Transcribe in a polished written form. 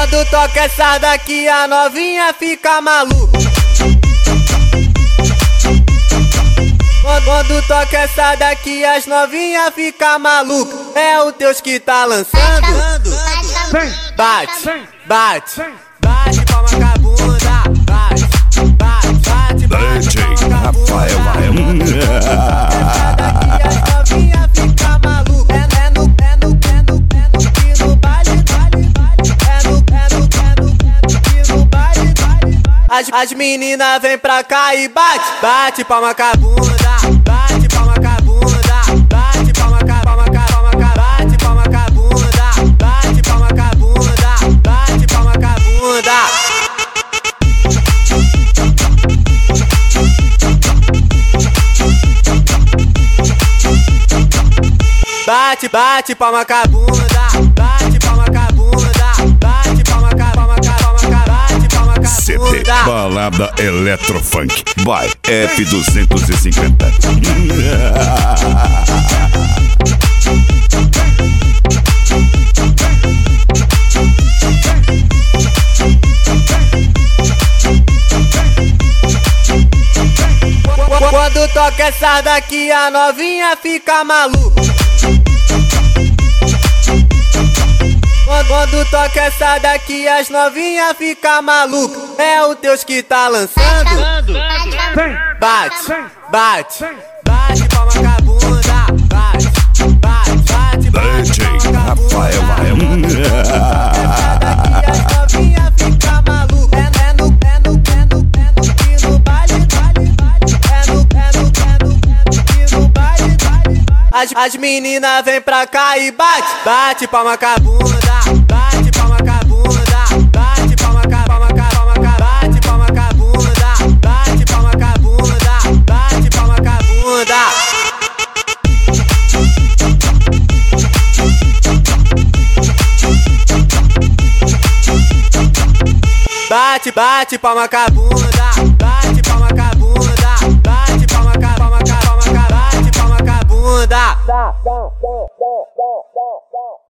Quando toca essa daqui a novinha fica maluca. Quando toca essa daqui as novinha fica maluca. É o Teus que tá lançando. Bate, bate, bate palma com a bunda. Bate, bate, bate, bate DJ palma com a Rafael bunda. Essa daqui as novinha fica maluca. É no baile, as meninas vem pra cá e bate, bate palma com a bunda, bate palma com a bunda, bate palma com a palma com a palma com a bate palma com a bunda, bate palma com a bunda, bate palma com a bunda. Bate, bate palma com a bunda, bate palma com a bunda, bate palma com a palma com a palma com a bate palma com a CD bunda. Balada Eletrofunk by F250. Quando toca essa daqui a novinha fica maluca. Quando toca essa daqui as novinha fica maluca. É o Teus que tá lançando. Bate, bate, bate palma com a bunda. Bate, bate, bate, bate DJ palma com a Rafael bunda. Essa daqui as novinha fica maluca. É no baile, as meninas vem pra cá e bate, bate palma com a bunda, bate palma com a bunda, bate palma com a palma com a palma com a bate palma com a bunda, bate palma com a bunda, bate palma com a bunda. Bate, bate palma com a bunda, bate palma com a bunda, bate palma com a palma com a palma com a bate palma com a bunda.